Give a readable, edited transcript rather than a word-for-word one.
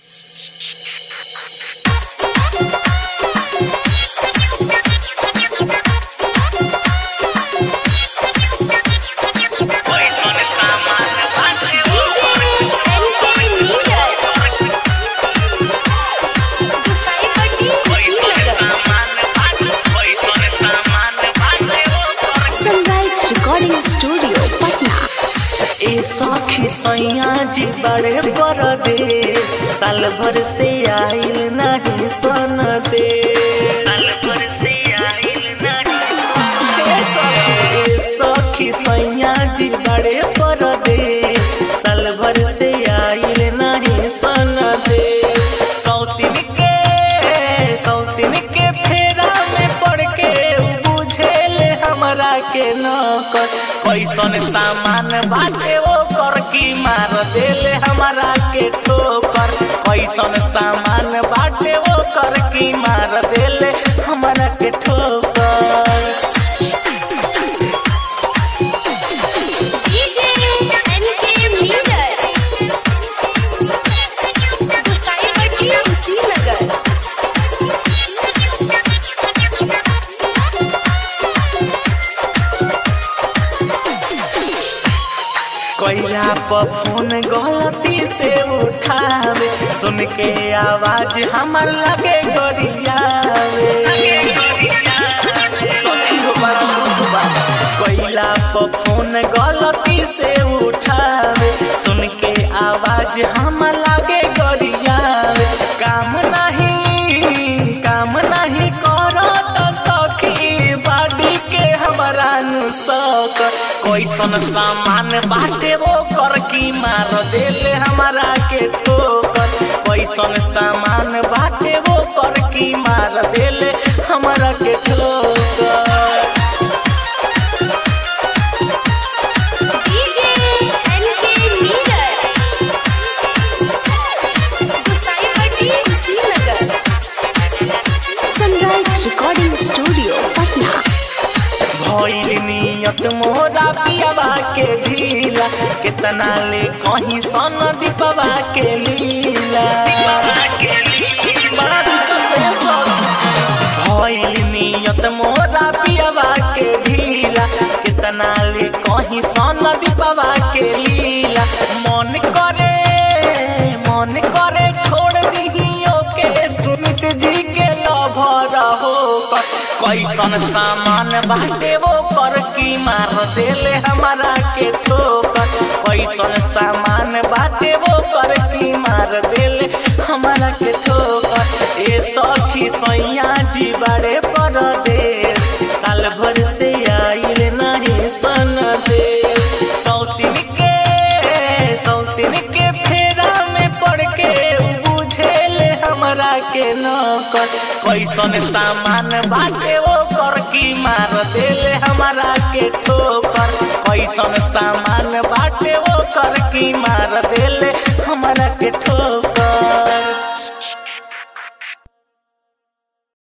सखी सैया जी बड़े परदेस साल भर से आइल नहीं सन दे साल भर से आइल नहीं सखी सैया जी बड़े परदेस साल भर से आइल नहीं सन दे सौतीन के फेरा में पड़ के बुझेले हमरा के न कर कैसन सामान बाटे वो कर की मार देले हमरा के ठोकर कैसन सामान बाटे वो कर की मार देले हमरा के ठोकर। कोइला पर फोन गलती से उठावे सुन के आवाज हमर लगे गरियावे कोइला पर फोन गलती से उठावे सुन के आवाज हमर लगे गरियावे काम नहीं करत सखी बाडी के हमरा नु सक कैसन सामान बाटे वो कर की मार देले हमरा के ठोकर कैसन सामान बाटे वो कर की मार देले हमरा के ठोकर। Recording studio Patna. भइल नियत मोरा पियाबा के ढीला कितना ले कहीं सन दीपवा के लीला भइल नियत मोरा पियाबा के ढीला कितना ले कहीं सन दीपवा के लीला मन करे छोड़ दिहियो के सुमित जी के लभर हो कैसन सामान बाटे वो कर की मार देले हमरा के ठोकर कैसन सामान बाटे वो कर की मार देले हमरा के ठोकर। ए सखी सैया जी बड़े परदेस साल भर से आइल नहीं सन दे सौतीन के फेरा में पड़ के बुझेले हमरा के न कर कैसन सामान बाटे वो कर की मार देले हमरा के ठोकर कैसन सामान बाटे वो कर की मार देले हमरा के ठोकर।